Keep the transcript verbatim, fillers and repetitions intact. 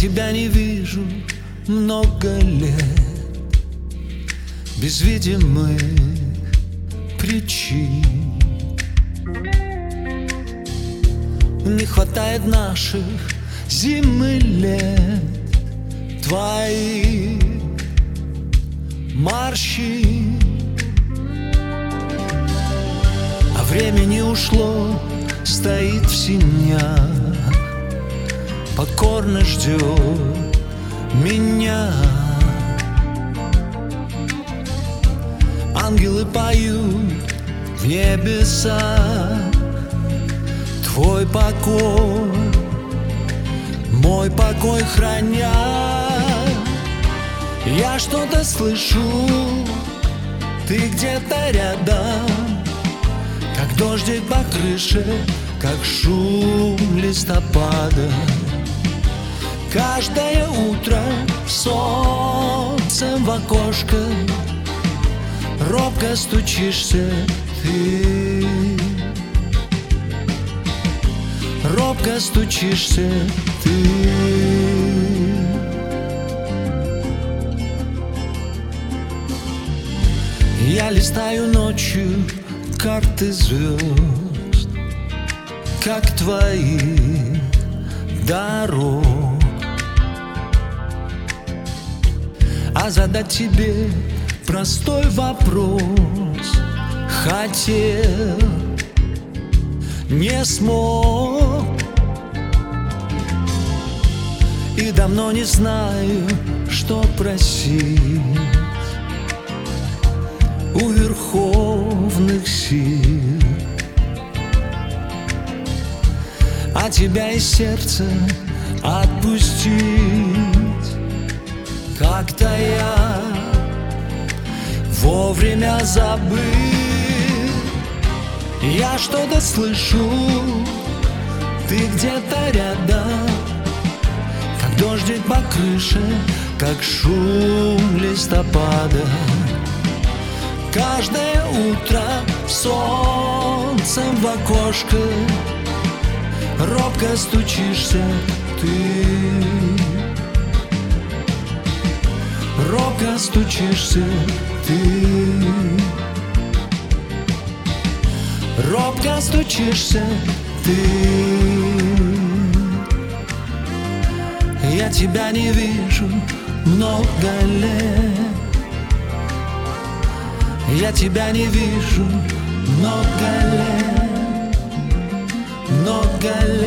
тебя не вижу много лет, без видимых причин. Не хватает наших зимы лет, твоих морщин. А времени ушло, стоит в синях, покорно ждет меня. Ангелы поют в небесах, твой покой, мой покой храня. Я что-то слышу, ты где-то рядом, как дождик по крыше, как шум листопада. Каждое утро солнцем в окошко робко стучишься ты, робко стучишься ты. Я листаю ночью карты звезд, как твоих дорог, а задать тебе простой вопрос хотел, не смог. И давно не знаю, что просить у верховных сил. А тебя из сердца отпустить как-то я вовремя забыл. Я что-то слышу, ты где-то рядом, как дождик по крыше, как шум листопада. Каждое утро солнцем в окошко робко стучишься ты, робко стучишься ты, робко стучишься ты. Я тебя не вижу много лет, я тебя не вижу много лет, много лет.